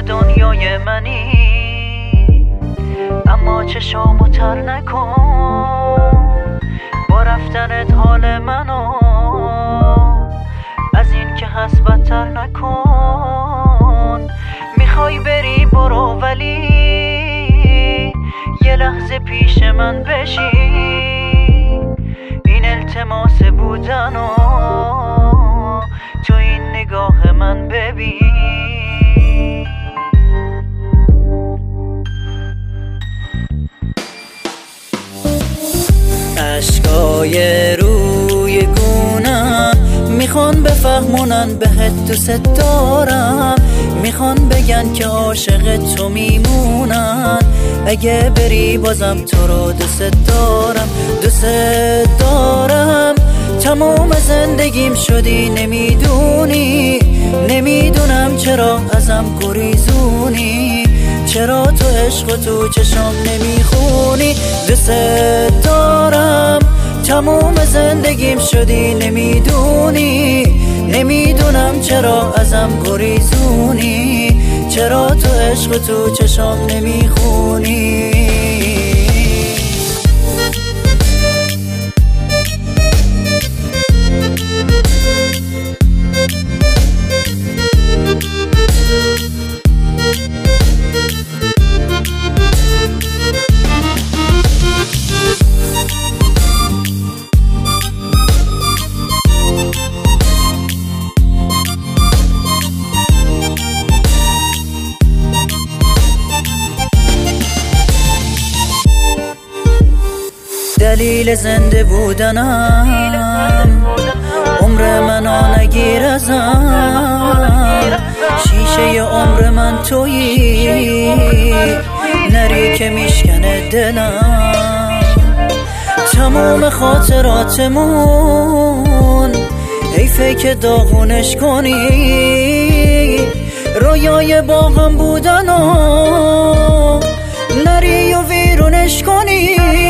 دنیای منی، اما چشامو تر نکن با رفتنت حال منو از این که هست بدتر نکن. میخوای بری برو، ولی یه لحظه پیش من بشی، این التماس بودنو تو این نگاه من ببین. اشکای روی گونم میخوان بفهمونن بهت دوست دارم، میخوان بگن که عاشق تو میمونن. اگه بری بازم تو رو دوست دارم، دوست دارم. تمام زندگیم شدی نمیدونی، نمیدونم چرا ازم گریزونی، چرا تو عشق و تو چشام نمیخونی. دوست دارم، تمام زندگیم شدی نمیدونی، نمیدونم چرا ازم گریزونی، چرا تو عشق و تو چشام نمیخونی. دلیل زنده بودنم عمر منو نگیر ازم، شیشه عمر من تویی، نری که میشکنه دلم. تمام خاطراتمون حیفه که داغونش کنی، رویای با هم بودنو نری و ویرونش کنی.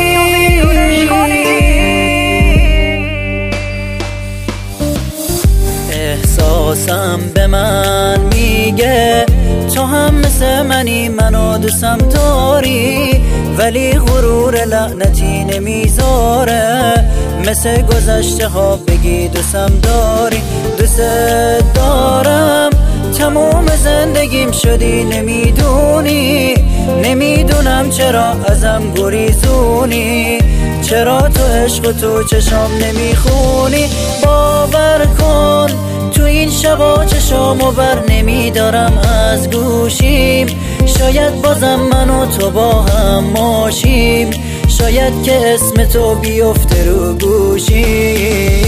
احساسم به من میگه تو هم مثل منی، منو دوستم داری، ولی غرور لعنتی نمیذاره مثل گذشته ها بگی دوستم داری. دوست دارم، تمام زندگیم شدی نمیدونی، نمیدونم چرا ازم گریزونی، چرا تو عشق و تو چشام نمیخونی. باور کن تو این شبا چشامو بر نمیدارم از گوشیم، شاید بازم من و تو با هم باشیم، شاید که اسم تو بیفته رو گوشیم.